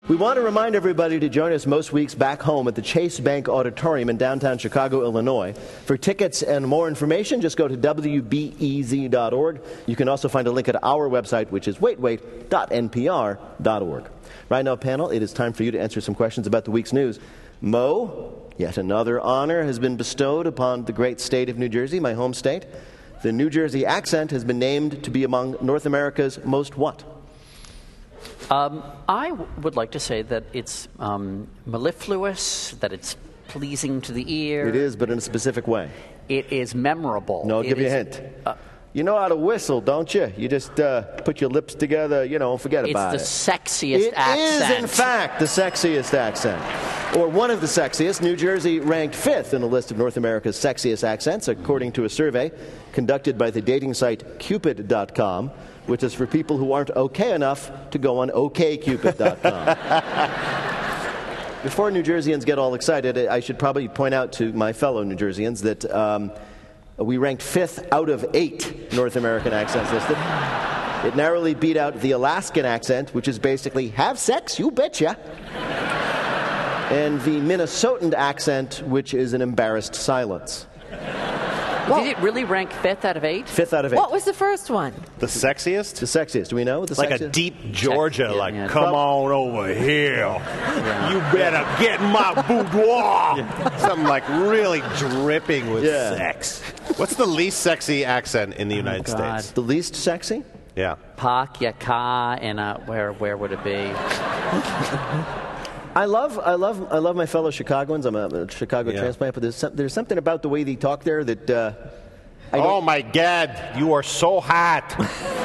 We want to remind everybody to join us most weeks back home at the Chase Bank Auditorium in downtown Chicago, Illinois. For tickets and more information, just go to wbez.org. You can also find a link at our website, which is waitwait.npr.org. Right now, panel, it is time for you to answer some questions about the week's news. Mo, yet another honor has been bestowed upon the great state of New Jersey, my home state. The New Jersey accent has been named to be among North America's most what? I would like to say that it's mellifluous, that it's pleasing to the ear. It is, but in a specific way. It is memorable. No, I'll give you a hint. You know how to whistle, don't you? You just put your lips together, forget about it. It's the sexiest accent. It is, in fact, the sexiest accent. Or one of the sexiest. New Jersey ranked 5th in the list of North America's sexiest accents, according to a survey conducted by the dating site Cupid.com, which is for people who aren't okay enough to go on OkCupid.com. Before New Jerseyans get all excited, I should probably point out to my fellow New Jerseyans that we ranked 5th out of 8 North American accents listed. It narrowly beat out the Alaskan accent, which is basically, have sex, you betcha. And the Minnesotan accent, which is an embarrassed silence. Did it really rank 5th out of 8? 5th out of 8. What was the first one? The sexiest? The sexiest. Do we know the like sexiest? A deep Georgia, Come on over here. Yeah. You better get my boudoir. Yeah. Something like really dripping with sex. What's the least sexy accent in the United States? The least sexy? Yeah. Pak, Yaka, and where would it be? I love my fellow Chicagoans. I'm a Chicago transplant, but there's something about the way they talk there that. Oh my God! You are so hot.